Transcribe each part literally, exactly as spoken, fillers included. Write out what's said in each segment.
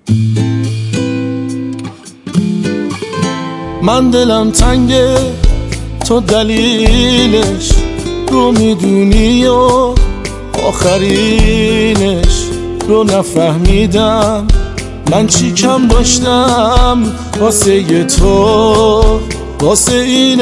من دلم تنگه تو دلیلش رو میدونی و آخرینش رو نفهمیدم. من چی کم داشتم واسه ی تو، واسه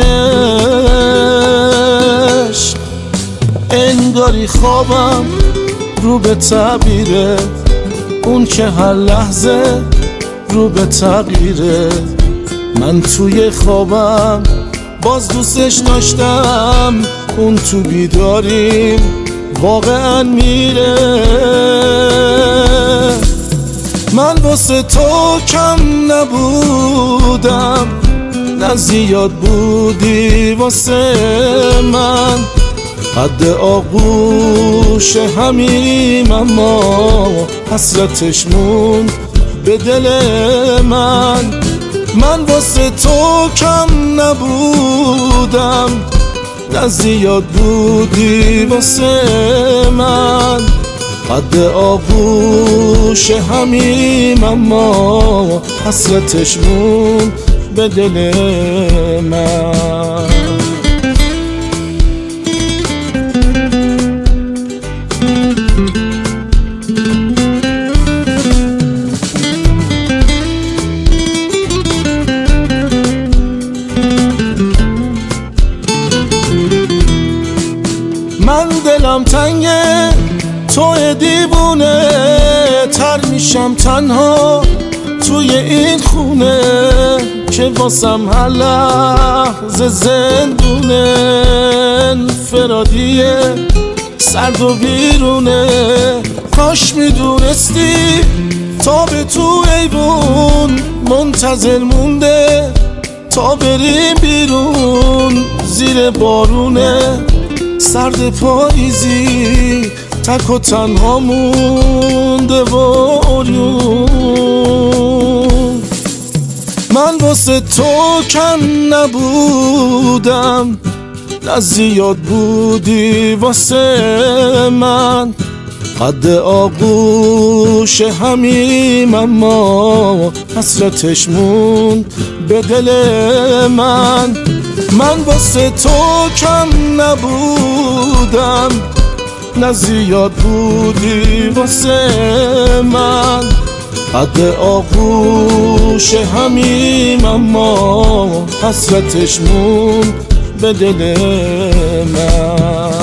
اینش انگاری خوابم رو به تعبیره، اون که هر لحظه رو به تغییره. من توی خوابم باز دوستش داشتم، اون تو بیداریم واقعا میره. من واسه تو کم نبودم، نه زیاد بودی واسه من. حد آغوش همیم اما حسرتش موند به دل من. من واسه تو کم نبودم، نه زیاد بودی واسه من. حد آغوش همیم اما حسرتش موند به دل من. من دلم تنگه تو دیوونه، تر میشم تنها توی این خونه که واسم هر لحظه زندونه. انفرادیه سرد و بیرونه، کاش میدونستی تا به تو ایوون منتظر مونده تا بریم بیرون. زیر بارونه سرد پاییزی تک و تنها مونده و عریون. من واسه تو کم نبودم، نه زیاد بودی واسه من. حد آغوش همیم اما حسرتش موند به دل من. من واسه تو کم نبودم، نه زیاد بودی واسه من. حد آغوش همیم اما حسرتش موند به دل من.